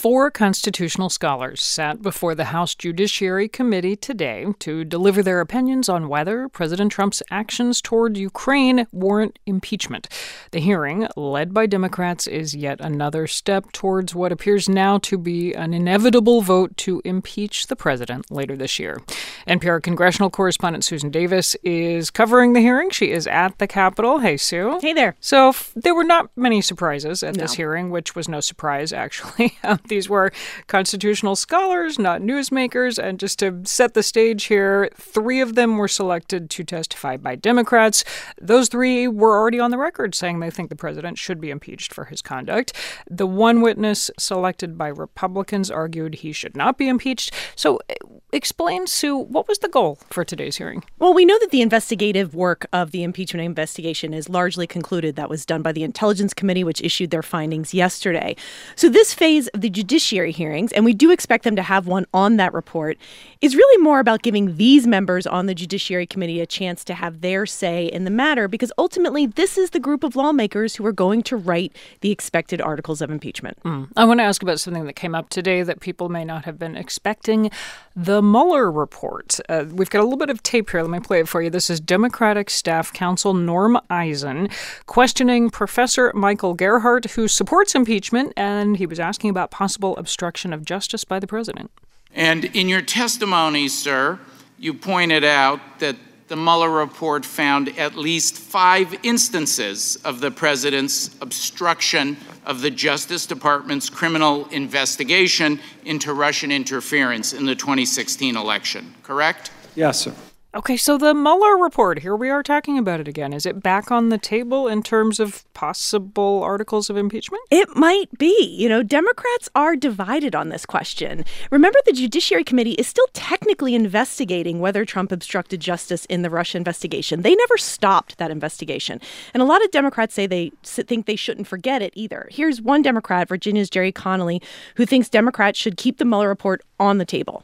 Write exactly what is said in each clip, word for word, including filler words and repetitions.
Four constitutional scholars sat before the House Judiciary Committee today to deliver their opinions on whether President Trump's actions toward Ukraine warrant impeachment. The hearing, led by Democrats, is yet another step towards what appears now to be an inevitable vote to impeach the president later this year. N P R congressional correspondent Susan Davis is covering the hearing. She is at the Capitol. Hey, Sue. Hey there. So f- there were not many surprises at No. this hearing, which was no surprise, actually. Um, these were constitutional scholars, not newsmakers. And just to set the stage here, three of them were selected to testify by Democrats. Those three were already on the record saying they think the president should be impeached for his conduct. The one witness selected by Republicans argued he should not be impeached. So explain, Sue, what was the goal for today's hearing? Well, we know that the investigative work of the impeachment investigation is largely concluded. That was done by the Intelligence Committee, which issued their findings yesterday. So this phase of the judiciary hearings, and we do expect them to have one on that report, is really more about giving these members on the Judiciary Committee a chance to have their say in the matter, because ultimately this is the group of lawmakers who are going to write the expected articles of impeachment. Mm. I want to ask about something that came up today that people may not have been expecting. The Mueller report. Uh, we've got a little bit of tape here. Let me play it for you. This is Democratic Staff Counsel Norm Eisen questioning Professor Michael Gerhardt, who supports impeachment, and he was asking about possible obstruction of justice by the president. And in your testimony, sir, you pointed out that the Mueller report found at least five instances of the president's obstruction of the Justice Department's criminal investigation into Russian interference in the twenty sixteen election, correct? Yes, sir. Okay, so the Mueller report, here we are talking about it again. Is it back on the table in terms of possible articles of impeachment? It might be. You know, Democrats are divided on this question. Remember, the Judiciary Committee is still technically investigating whether Trump obstructed justice in the Russia investigation. They never stopped that investigation. And a lot of Democrats say they think they shouldn't forget it either. Here's one Democrat, Virginia's Jerry Connolly, who thinks Democrats should keep the Mueller report on the table.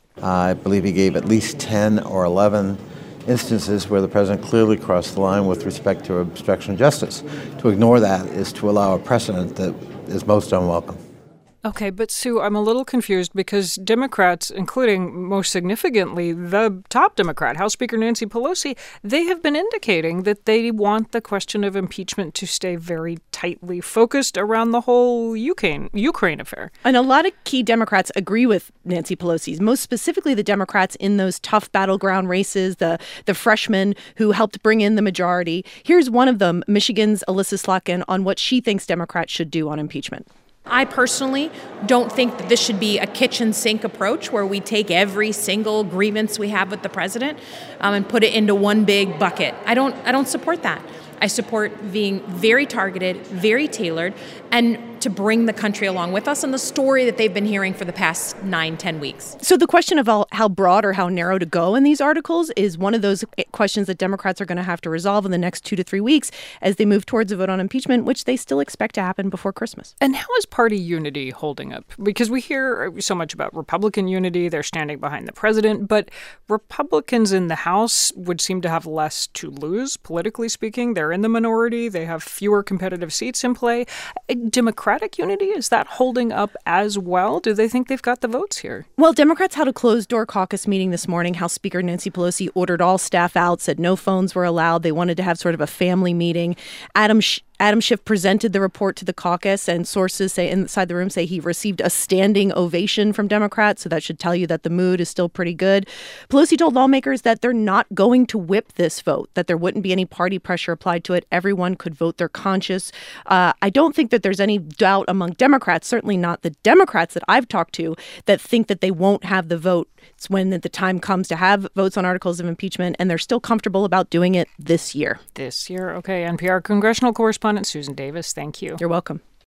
I believe he gave at least ten or eleven instances where the president clearly crossed the line with respect to obstruction of justice. To ignore that is to allow a precedent that is most unwelcome. Okay, but Sue, I'm a little confused because Democrats, including most significantly the top Democrat, House Speaker Nancy Pelosi, they have been indicating that they want the question of impeachment to stay very tightly focused around the whole Ukraine Ukraine affair. And a lot of key Democrats agree with Nancy Pelosi's, most specifically the Democrats in those tough battleground races, the, the freshmen who helped bring in the majority. Here's one of them, Michigan's Alyssa Slotkin, on what she thinks Democrats should do on impeachment. I personally don't think that this should be a kitchen sink approach where we take every single grievance we have with the president um, and put it into one big bucket. I don't I don't support that. I support being very targeted, very tailored, and to bring the country along with us and the story that they've been hearing for the past nine, ten weeks. So the question of how broad or how narrow to go in these articles is one of those questions that Democrats are going to have to resolve in the next two to three weeks as they move towards a vote on impeachment, which they still expect to happen before Christmas. And how is party unity holding up? Because we hear so much about Republican unity. They're standing behind the president. But Republicans in the House would seem to have less to lose, politically speaking. They're in the minority. They have fewer competitive seats in play. Democratic unity, is that holding up as well? Do they think they've got the votes here? Well, Democrats had a closed-door caucus meeting this morning. House Speaker Nancy Pelosi ordered all staff out, said no phones were allowed. They wanted to have sort of a family meeting. Adam Sh- Adam Schiff presented the report to the caucus, and sources say inside the room say he received a standing ovation from Democrats, so that should tell you that the mood is still pretty good. Pelosi told lawmakers that they're not going to whip this vote, that there wouldn't be any party pressure applied to it. Everyone could vote their conscience. Uh, I don't think that there's any doubt among Democrats, certainly not the Democrats that I've talked to, that think that they won't have the vote when the time comes to have votes on articles of impeachment, and they're still comfortable about doing it this year. This year. Okay. N P R congressional correspondent Susan Davis, thank you. You're welcome.